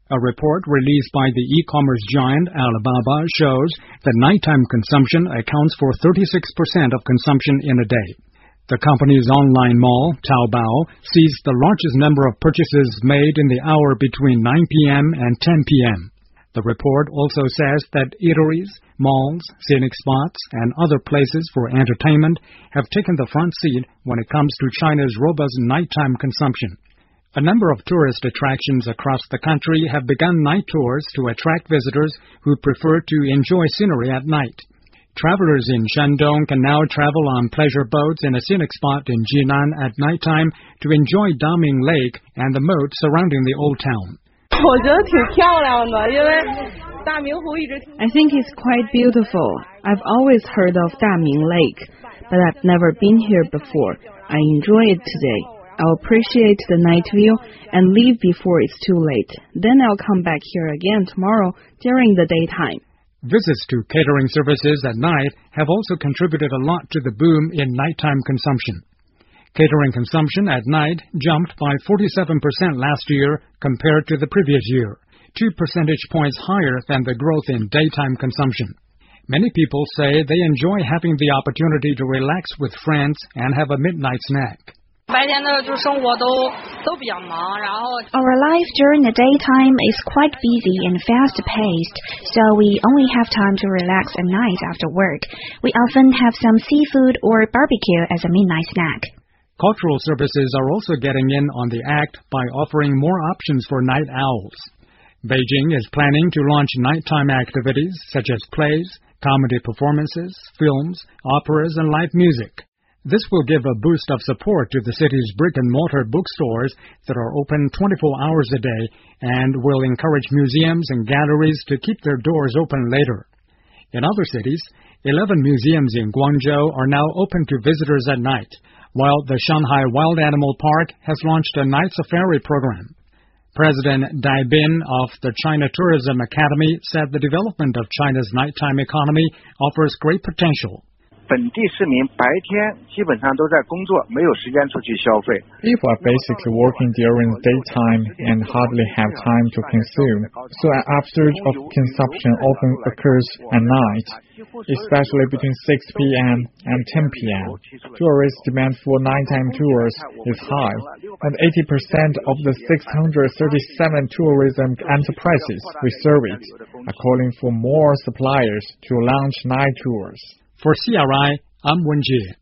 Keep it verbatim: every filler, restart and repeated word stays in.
A report released by the e-commerce giant Alibaba shows that nighttime consumption accounts for thirty-six percent of consumption in a day. The company's online mall, Taobao, sees the largest number of purchases made in the hour between nine p.m. and ten p.m. The report also says that eateries, malls, scenic spots, and other places for entertainment have taken the front seat when it comes to China's robust nighttime consumption. A number of tourist attractions across the country have begun night tours to attract visitors who prefer to enjoy scenery at night. Travelers in Shandong can now travel on pleasure boats in a scenic spot in Jinan at nighttime to enjoy Daming Lake and the moat surrounding the old town. I think it's quite beautiful. I've always heard of Daming Lake, but I've never been here before. I enjoy it today. I'll appreciate the night view and leave before it's too late. Then I'll come back here again tomorrow during the daytime. Visits to catering services at night have also contributed a lot to the boom in nighttime consumption. Catering consumption at night jumped by forty-seven percent last year compared to the previous year, two percentage points higher than the growth in daytime consumption. Many people say they enjoy having the opportunity to relax with friends and have a midnight snack. Our life during the daytime is quite busy and fast-paced, so we only have time to relax at night after work. We often have some seafood or barbecue as a midnight snack. Cultural services are also getting in on the act by offering more options for night owls. Beijing is planning to launch nighttime activities such as plays, comedy performances, films, operas, and live music. This will give a boost of support to the city's brick-and-mortar bookstores that are open twenty-four hours a day and will encourage museums and galleries to keep their doors open later. In other cities, eleven museums in Guangzhou are now open to visitors at night, while the Shanghai Wild Animal Park has launched a night safari program. President Dai Bin of the China Tourism Academy said the development of China's nighttime economy offers great potential. People are basically working during the daytime and hardly have time to consume, so an upsurge of consumption often occurs at night, especially between six p.m. and ten p.m. Tourist demand for nighttime tours is high, and eighty percent of the six hundred thirty-seven tourism enterprises we service are calling for more suppliers to launch night tours. For C R I, I'm Wenjie.